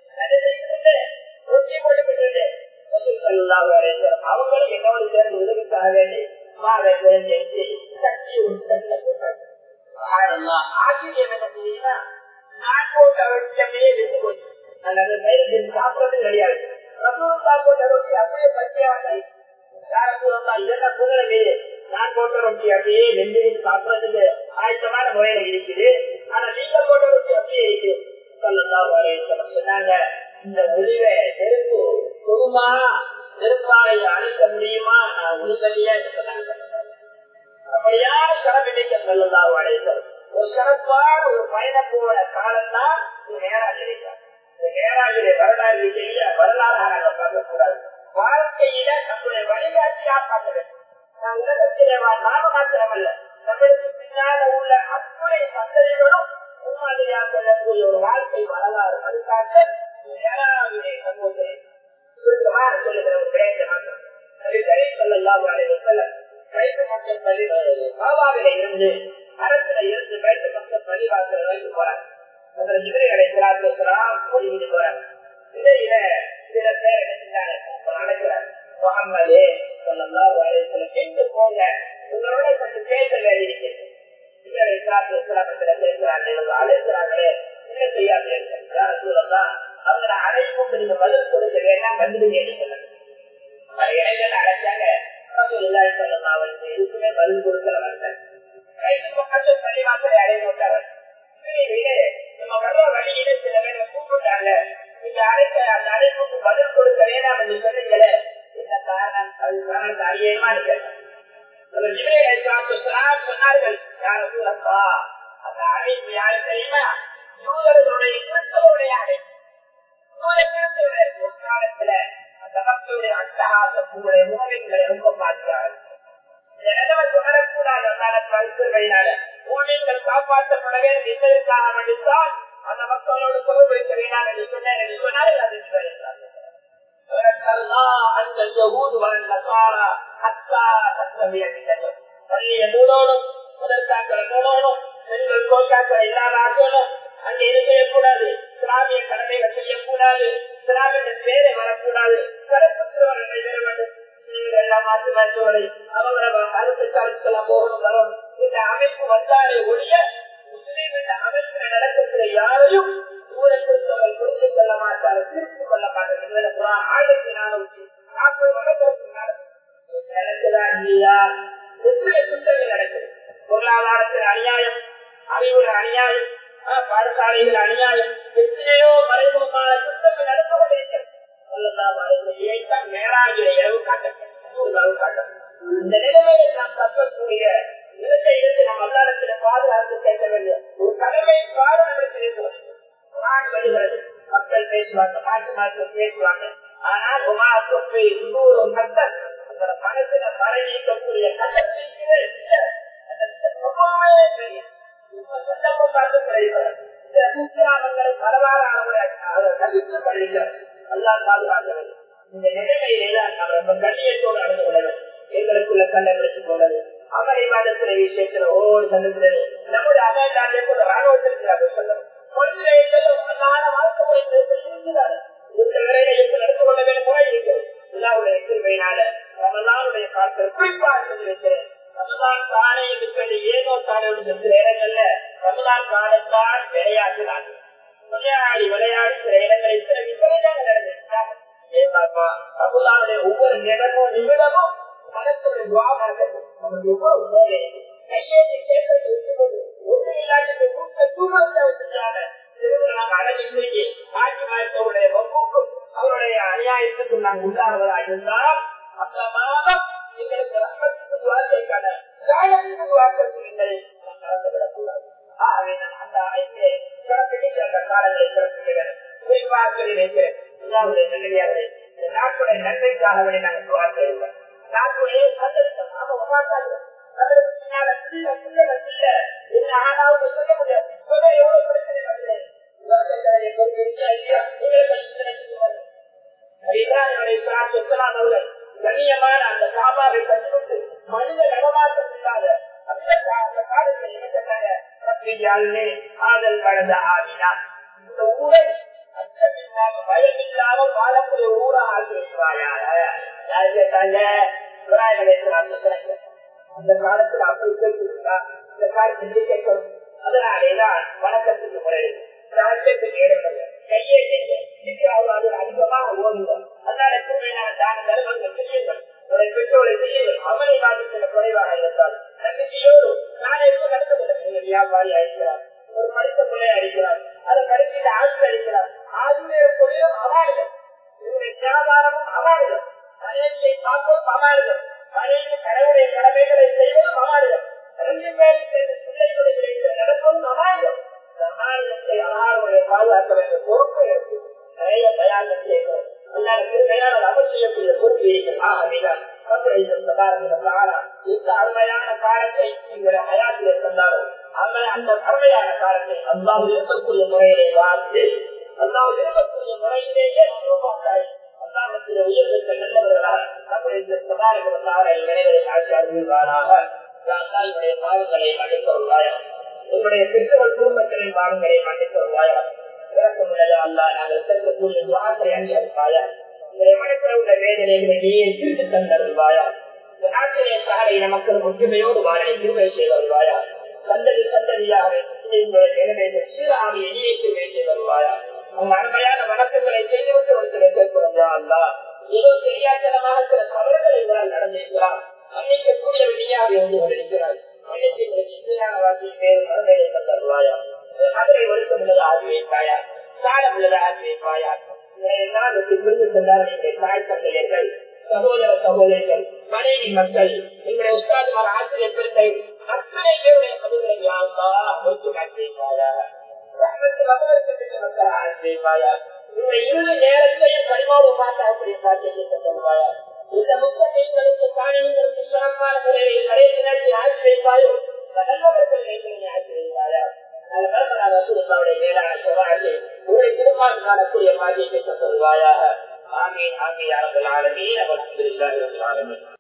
ரொட்டி போட்டு விட்டுருந்தேன் ஸல்லல்லாஹு அலைஹி வஸல்லம் அவங்களும் என்னோட சேர்ந்து உதவிக்காக வேண்டி மாவை தெரிஞ்சு சக்தி ஒரு சட்டில போட்டாங்க. ஆச்சரியம் என்ன தெரியுமா, நான் போட்ட ரொட்டியே வெந்து போச்சு. நான் அந்த சைடு சாப்பிடுறது கிடையாது. ரசூலுல்லாஹ் போட்ட ரொட்டி அப்படியே பச்சையாக இதெல்லாம் புகழவே நான் போட்ட ரொட்டி அப்படியே வெந்து சாப்பிடுறதுக்கு ஆயத்தமான முறையில இருக்குது. ஆனா நீங்க போட்ட ரொட்டி அப்படியே இருக்கு. ஸல்லல்லாஹு அலைஹி வஸல்லம் சொன்னாங்க, இந்த ஒளிவை நெருப்பு பொறுமா நெருப்பாலை அழிக்க முடியுமா நான் உறுதியா சொன்னாங்க. அப்படியான சிறப்பிடிக்க ஸல்லல்லாஹு அலைஹி வஸல்லம் ஒரு சிறப்பான ஒரு பயணம் போன காலம் தான் மேராஜ் இருக்கிறார். இந்த மேராஜிலே வரலாறு செய்ய வரலாறாக நாங்கள் பார்க்கக்கூடாது. வாழ்க்கையில நம்முடைய வழிகாட்டியா பார்க்க வேண்டும். நான் உலகத்திலே நாம மாத்திரமல்ல நம்மளுக்கு பின்னால உள்ள அத்துணை சந்ததிகளும் முன்மாதிரியாக செல்லக்கூடிய ஒரு வாழ்க்கை வரலாறு வழிகாட்ட மேராஜிலே சமூகத்திலே சுருக்கமாக சொல்லுகிற ஒரு விடயத்தை மாற்றம். அது கரீம் ஸல்லல்லாஹு அலைஹி வஸல்லம் வயிற்று மக்கள் பள்ளி பாபாவில இருந்து அரசுல இருந்து வயிற்று மக்கள் பள்ளிவாசல் வரைக்கும் போறாங்க. அதில் ஜிப்ரீல் அலைஹிஸ்ஸலாம் கூட்டிட்டு போறாங்க. இடையில சில பேர் என்ன அழைக்கிறார், முஹம்மதே ஸல்லல்லாஹு அலைஹி வஸல்லம் எங்கு போங்க, உங்களோட கொஞ்சம் பேச வேண்டி இருக்கிறது. ஜிப்ரீல் அலைஹிஸ்ஸலாம் பேசுறாங்க, அழைக்கிறாங்களே என்ன செய்யாது யார சூழல்லாம் அவங்களை அழைப்புக்கு நீங்க பதில் கொடுக்க வேண்டாம் வந்துடுங்க சொன்னாங்க. இடையில அழைச்சாங்க. இதுக்குமே பதில் கொடுக்கல வந்தாங்க. பள்ளிவாசலை அடைய விட்டாங்க. நம்ம வர்ற வழியில சில பேரை கூப்பிட்டாங்க, நீங்க அழைக்க அந்த அழைப்புக்கு பதில் கொடுக்க வேண்டாம் என்று சொன்னீங்களே, என்ன காரணம்? அது காரணத்தை அறியமா கேட்டாங்க. சொன்னார்கள், யார சூழப்பா அந்த அழைப்பு யாரு தெரியுமா? யூதர்களுடைய கிறிஸ்தவருடைய அழைப்பு. ஒரு காலத்துல அந்த மக்களுடைய அட்டகாசம் உங்களுடைய மூவிங்களை ரொம்ப பாதுகாரு. தொடரக்கூடாது. மூவிகள் காப்பாற்றப்பட வேண்டும் என்பதற்காக வேண்டித்தான் அந்த மக்களோடு தொடர்பு வைக்க வேண்டாம் என்று சொன்னார் என்று சொன்னார்கள். அது பள்ளியை மூடோனும் முதற்காக்களை மூடோனும் பெண்கள் கோட்டாக்களை இல்லாத ஆக்கணும். அங்கே இது செய்யக்கூடாது. இஸ்லாமிய கடமைகள் செய்யக்கூடாது. இஸ்லாமிய பேரை வரக்கூடாது. கருப்பு திருவர்கள் வேற வேண்டும். எல்லாம் மாற்று மருத்துவரை அவங்கள கருத்து கருத்துக்கெல்லாம் போகணும் வரணும். இந்த அமைப்பு வந்தாலே ஒழிய முஸ்லீம் என்ற அமைப்பில் நடக்கக்கூடிய யாரையும் ஊரை கிறிஸ்தவர்கள் கொடுத்து கொள்ள மாட்டார்கள், திருப்பி கொள்ள மாட்டார்கள். ஆயிரத்தி நானூற்றி நாற்பது வருடத்திற்கு நடக்குதான் இல்லையா? எத்தனை குற்றங்கள் நடக்குது. பொருளாதாரத்தில் அநியாயம், அறிவுல அநியாயம், பாடசாலைகள் அநியாயம் எத்தனையோ மறைமுகமான சுத்தங்கள் நடந்து கொண்டிருக்கிறது. மேலாகிய இரவு காட்டப்படும். இந்த நிலைமையை நாம் தப்பக்கூடிய நிலத்தை இருந்து நாம் அல்லாஹ்விடத்தில் பாதுகாத்து கேட்க வேண்டிய ஒரு கடமை பாடம் நமக்கு வருகிறது. மக்கள் பேசுவாங்க, மாற்று மாற்று பேசுவாங்க. ஆனால் மனசுல மறை நீக்கக்கூடிய கட்டத்திற்கு அந்த ரொம்பவே தெரியும். சந்தர்ப்பம் பார்த்து கிடைக்கிறது. சில குக்கிராமங்களை பரவாயில்ல தவிர்த்து படுகிறார். எல்லாம் பாதுகாக்க வேண்டும். இந்த நிலைமையிலேதான் நாம் ரொம்ப கண்ணியத்தோடு நடந்து கொள்ள வேண்டும். எங்களுக்குள்ள கண்டுபிடித்துக் கொண்டது அமரை மாதத்திலே விஷயத்தில் ஒவ்வொரு சந்தர்ப்பத்திலே நம்முடைய அமர்ந்தாண்டே கூட ராணுவத்திற்கு சொல்லும் கொள்கைகளும் அல்லாத வாழ்க்கை முறை இருக்கிறார். இருக்கிற வரையில எப்படி நடந்து கொள்ள வேண்டும் முறை இருக்கிறது. எல்லாருடைய எதிர்வையினால ரமலானுடைய காலத்தில் குறிப்பாக சொல்லி வைக்கிறேன். ரமலான் தானே இருக்கிறது ஏனோ தானே இருக்கிற இடங்கள்ல ரமலான் காலத்தான் விளையாட்டுதான் விளையாடி விளையாடி சில இடங்களில் சில விபரீதங்கள் நடந்திருக்கிறார். ஏன் பாப்பா ரமலானுடைய ஒவ்வொரு நிமிடமும் நிமிடமும் மனசுடைய துவாபாரத்தை நமக்கு எவ்வளவு தேவை. கையேற்றி கேட்கறது விட்டும்போது ஒன்று இல்லாத கூட்ட சூழலை வச்சிருக்காங்க. திருமணம் அடங்கி ஆட்சி மாற்றவுடைய வகுப்புக்கும் அவருடைய அநியாயத்துக்கும் நாங்கள் உள்ளாடுவதாக இருந்தால் அந்த மாதம் எங்களுக்கு ரத்தத்துக்கு துவாக்கைக்கான காலத்துக்கு துவாக்கத்துக்கு எங்களை நாம் நடந்துவிடக்கூடாது. ஆகவே நான் அந்த அமைப்பை சிறப்பிடிக்க அந்த காலங்களை சிறப்பிக்கிறேன். குறிப்பாக சொல்லி வைக்கிறேன். எல்லாருடைய நல்லடியார்களே இந்த நாட்டுடைய நன்மைக்காகவே நாங்கள் துவாக்க இருக்கிறோம். நாட்டுடைய சந்தரித்தம் நாம உமாக்காது அதற்கு பின்னால பிள்ள பிள்ளை பிள்ளை என்ன ஆனாவது சொல்ல முடியாது. இப்பவே எவ்வளவு பிரச்சனை வருகிறேன். கண்ணியமான அந்த காபாவை கற்றுவிட்டு மனித நடமாட்டம் இல்லாத அந்த காலத்தில் என்ன சொன்னாங்க ஆதல் வளர்ந்த ஆவினா இந்த ஊரை அச்சமில்லாம பயமில்லாமல் வாழக்கூடிய ஊராக ஆக்கி வைக்கிறாயாக. யாரு கேட்டாங்க? அந்த காலத்தில் அப்படி கேட்கிறா இந்த காலத்தில் கேட்கணும். அதனாலேதான் வணக்கத்துக்கு முறையில் கையே அதிகமாக ஓடுங்கள். அதனால கூடுதலான தான தர்மங்கள் செய்யுங்கள். ஒரு பெற்றோரை செய்யுங்கள். அவரை பாதிக்கிற குறைவாக இருந்தால் நம்பிக்கையோடு நான் எப்போ நடத்த முடியும். வியாபாரி அழிக்கிறார், ஒரு படித்த பிள்ளை அழிக்கிறார், அதை படிக்கிற ஆசிரியர் அழிக்கிறார். ஆசிரியர் தொழிலும் அவாடுகள், இவருடைய வியாபாரமும் அவாடுகள், மனைவியை பார்ப்பதும் அவாடுகள், மனைவி கடவுளுடைய கடமைகளை செய்வதும் அவாடுகள், ரெண்டு பேரும் சேர்ந்து பிள்ளைகளை கிடைத்து நடப்பதும் அவாடுகள். சமாளியத்தை அவாருடைய பாதுகாக்க வேண்டிய பொறுப்பு இருக்கு. நிறைய தயாரிகள் செய்யணும். அமல் செய்யக்கூடிய பொறுப்பு இருக்கிறார். இந்த அருமையான காலத்தை எங்களை ஹயாத்திலே தந்தாலும் அந்த அருமையான காலத்தை அல்லாஹ் விரும்பக்கூடிய முறையிலே வாழ்ந்து அல்லாஹ் விரும்பக்கூடிய முறையிலேயே அல்லாஹ்விடத்திலே உயர்ந்த நல்லவர்களால் நம்முடைய இந்த சதாரங்களை நினைவதை காட்சி அறிவிப்பாராக. அல்லாஹ்வுடைய பாவங்களை மன்னிக்க வருவாயா. உங்களுடைய பெற்றோர் குடும்பத்தினை பாவங்களை மன்னிக்க வருவாயா. இறக்கமுடைய அல்லாஹ் நாங்கள் செல்லக்கூடிய துவாக்களை அங்கீகரிப்பாயா. உங்களுடைய மனத்தில் உள்ள வேதனைகளை நீயே திருத்து தந்தருள்வாயா. இந்த நாட்டிலே சகல மக்கள் ஒற்றுமையோடு வாழ திருமை செய்து வருவாயா. சந்ததி சந்ததியாக சீராக இணையத்தை செய்து வருவாயா. அவங்க அருமையான வணக்கங்களை செய்துவிட்டு ஒருத்தரை கேட்கிறோம். அல்லா ஏதோ தெரியாதனமாக சில தவறுகள் எங்களால் நடந்திருக்கிறார். மன்னிக்கக்கூடிய வினியாக இருந்து கொண்டிருக்கிறார். மன்னிச்சீரான வாசியை பேர் மனதை தந்தருவாயா. மதுரை ஒழுக்கம் உள்ளதை ஆகி வைப்பாயா. சாலம் உள்ளதை ஆகி வைப்பாயா. தாய் தந்தையர்கள், சகோதர சகோதரிகள், மனைவி மக்கள், எங்களுடைய உஸ்தாதுமார், ஆசிரியர் பெருந்தை அத்தனை பேருடைய பதிவுகளை ஒழுக்கம் ஆக்கி வைப்பாயா. மக்கள் ஆக்கி வைப்பாயா. உங்களுடைய இறுதி நேரத்தையும் கனிமாவோடு பார்த்தாக்கூடிய பாக்கியத்தை தந்தருவாயா. இந்த முக்கியங்களுக்கு காணிகளுக்கு சிறப்பான முறையில் கடைசி நேரத்தில் ஆட்சி வைப்பாயோ. நல்லவர்கள் ஆட்சி வைப்பாயா. மேலான சவாலை உங்களை திருமால் காணக்கூடிய பாக்கியத்தை தந்தருவாயாக. ஆமீன் ஆமீன்.